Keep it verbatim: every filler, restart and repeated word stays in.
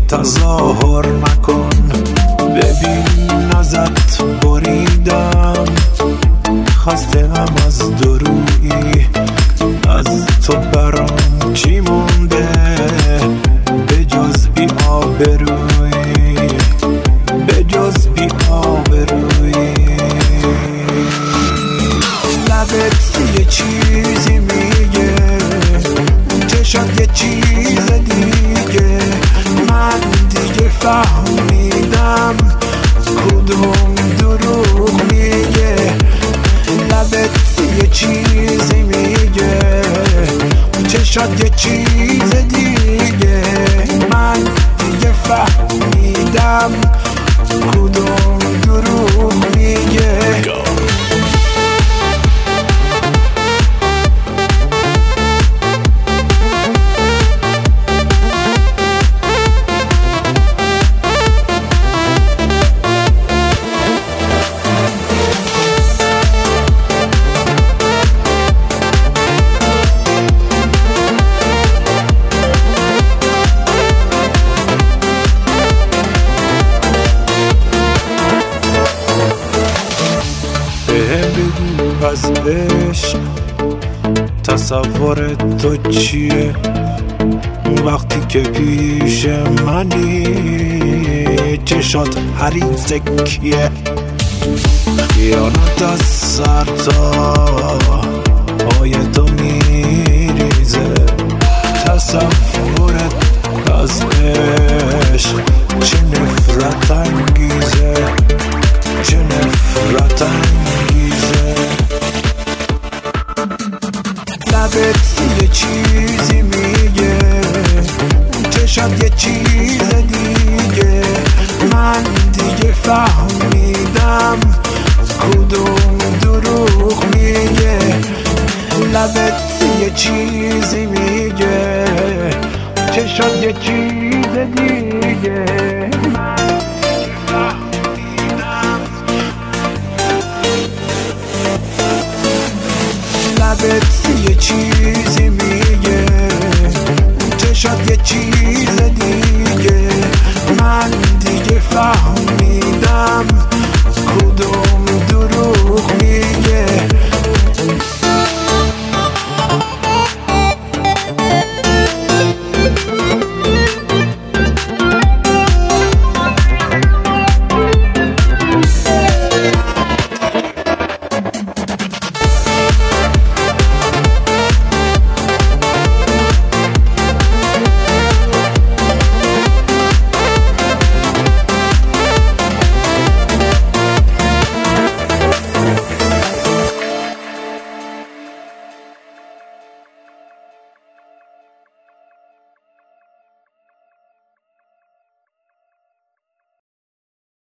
تظاهر نکن، ببین ازت بریدم، خسته‌ام از دورویی، از تو برام چی مونده به جز بی آبرویی، به جز بی آبرویی. لبت یه چیزی میگه، چشات یه چیز دیگه، من دیگه فهمیدم کدوم دروغ میگه. لبت یه چیزی میگه، چشات یه چیز دیگه، من دیگه فهمیدم کدوم دروغ میگه. بگو از عشق تصور تو چیه، وقتی که پیش منی چشات حریف کیه. خیانت از سر تا پای تو میریزه، تصورت از عشق چه نفرت انگیزه، چه نفرت انگیزه. لبت یه چیزی میگه، چشات یه چیز دیگه، من دیگه فهمیدم کدوم دروغ میگه. لبت یه چیزی میگه، چشات یه چیز دیگه،